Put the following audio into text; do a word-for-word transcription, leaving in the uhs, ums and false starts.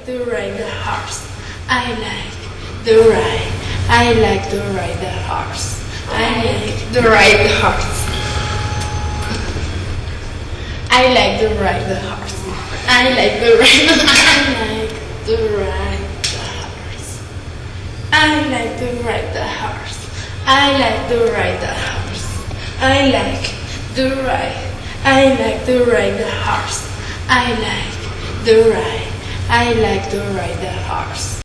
to ride the horse. I like to ride. I like to ride the horse. I like to ride the horse. I like to ride the horse. I like to ride the horse. I like to ride the horse. I like to ride the horse. I like to ride. I like to ride the horse. I like to ride. I like to ride the horse.